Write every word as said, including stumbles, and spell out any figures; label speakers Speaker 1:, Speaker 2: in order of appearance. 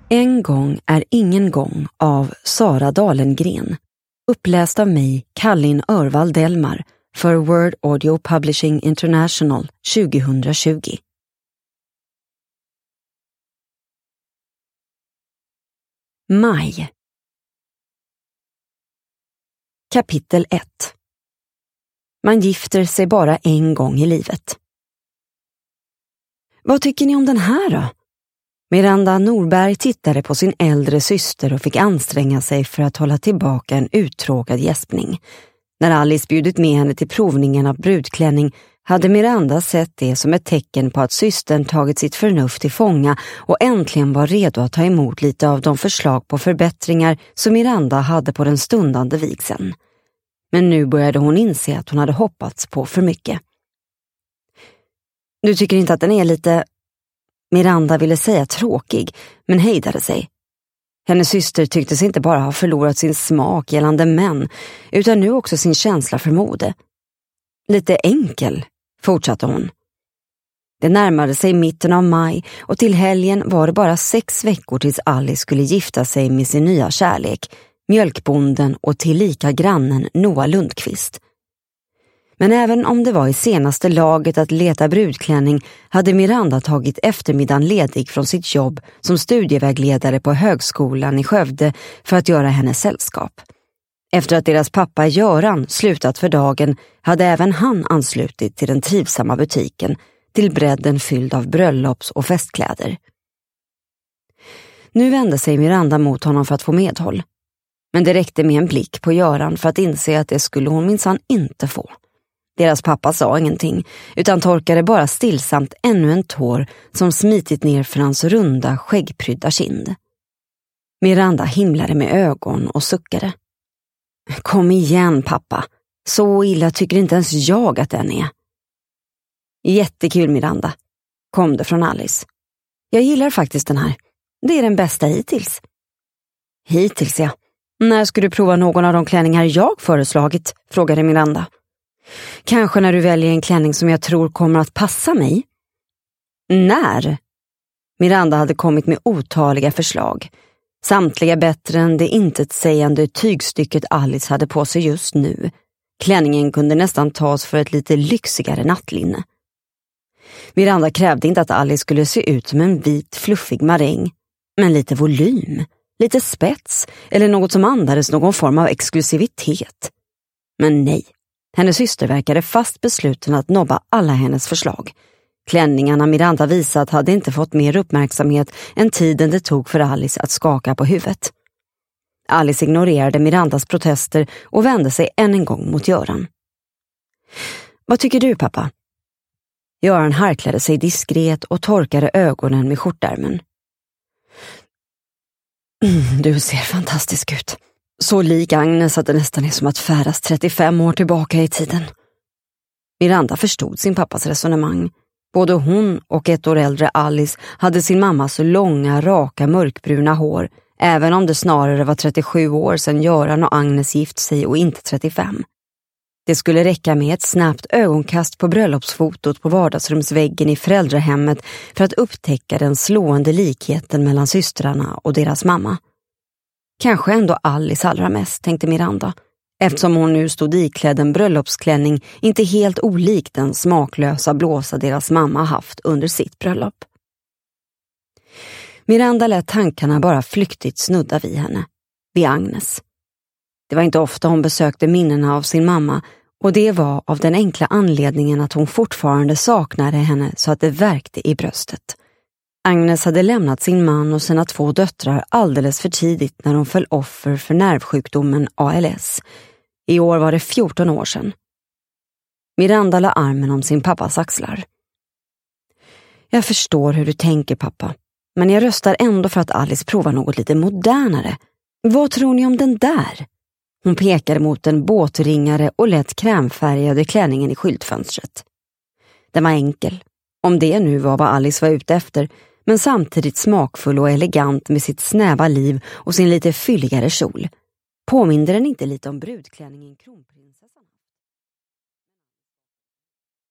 Speaker 1: En gång är ingen gång av Sara Dalengren. Uppläst av mig, Kallin Örvald Delmar, för Word Audio Publishing International tjugohundratjugo. Maj. Kapitel ett. Man gifter sig bara en gång i livet. Vad tycker ni om den här då? Miranda Norberg tittade på sin äldre syster och fick anstränga sig för att hålla tillbaka en uttråkad gäspning. När Alice bjudit med henne till provningen av brudklänning hade Miranda sett det som ett tecken på att systern tagit sitt förnuft till fånga och äntligen var redo att ta emot lite av de förslag på förbättringar som Miranda hade på den stundande vigseln. Men nu började hon inse att hon hade hoppats på för mycket. Du tycker inte att den är lite... Miranda ville säga tråkig, men hejdade sig. Hennes syster tycktes inte bara ha förlorat sin smak gällande män, utan nu också sin känsla för mode. Lite enkel, fortsatte hon. Det närmade sig mitten av maj och till helgen var det bara sex veckor tills Alice skulle gifta sig med sin nya kärlek, mjölkbonden och tillika grannen Noah Lundqvist. Men även om det var i senaste laget att leta brudklänning hade Miranda tagit eftermiddagen ledig från sitt jobb som studievägledare på högskolan i Skövde för att göra henne sällskap. Efter att deras pappa Göran slutat för dagen hade även han anslutit till den trivsamma butiken, till bredden fylld av bröllops- och festkläder. Nu vände sig Miranda mot honom för att få medhåll. Men det räckte med en blick på Göran för att inse att det skulle hon minsann inte få. Deras pappa sa ingenting, utan torkade bara stillsamt ännu en tår som smitit ner för hans runda, skäggprydda kind. Miranda himlade med ögon och suckade. Kom igen, pappa. Så illa tycker inte ens jag att den är. Jättekul, Miranda. Kom det från Alice. Jag gillar faktiskt den här. Det är den bästa hittills. Hittills, ja. När ska du prova någon av de klänningar jag föreslagit? Frågade Miranda. Kanske när du väljer en klänning som jag tror kommer att passa mig. När? Miranda hade kommit med otaliga förslag. Samtliga bättre än det intetsägande tygstycket Alice hade på sig just nu. Klänningen kunde nästan tas för ett lite lyxigare nattlinne. Miranda krävde inte att Alice skulle se ut som en vit fluffig maräng, men lite volym, lite spets eller något som andades någon form av exklusivitet. Men nej. Hennes syster verkade fast besluten att nobba alla hennes förslag. Klänningarna Miranda visat hade inte fått mer uppmärksamhet än tiden det tog för Alice att skaka på huvudet. Alice ignorerade Mirandas protester och vände sig än en gång mot Göran. Vad tycker du, pappa? Göran harklade sig diskret och torkade ögonen med skjortärmen. Mm, du ser fantastisk ut. Så lik Agnes att det nästan är som att färdas trettiofem år tillbaka i tiden. Miranda förstod sin pappas resonemang. Både hon och ett år äldre Alice hade sin mammas långa, raka, mörkbruna hår, även om det snarare var trettiosju år sedan Göran och Agnes gift sig och inte trettiofem. Det skulle räcka med ett snabbt ögonkast på bröllopsfotot på vardagsrumsväggen i föräldrahemmet för att upptäcka den slående likheten mellan systrarna och deras mamma. Kanske ändå Alice allra mest, tänkte Miranda, eftersom hon nu stod iklädd en bröllopsklänning inte helt olik den smaklösa blåsa deras mamma haft under sitt bröllop. Miranda lät tankarna bara flyktigt snudda vid henne, vid Agnes. Det var inte ofta hon besökte minnena av sin mamma, och det var av den enkla anledningen att hon fortfarande saknade henne så att det värkte i bröstet. Agnes hade lämnat sin man och sina två döttrar alldeles för tidigt när hon föll offer för nervsjukdomen A L S. I år var det fjorton år sedan. Miranda la armen om sin pappas axlar. Jag förstår hur du tänker, pappa, men jag röstar ändå för att Alice provar något lite modernare. Vad tror ni om den där? Hon pekade mot en båtringare och lätt krämfärgade klänningen i skyltfönstret. Den var enkel, om det nu var vad Alice var ute efter, men samtidigt smakfull och elegant med sitt snäva liv och sin lite fylligare kjol. Påminner den inte lite om brudklänningen kronprins?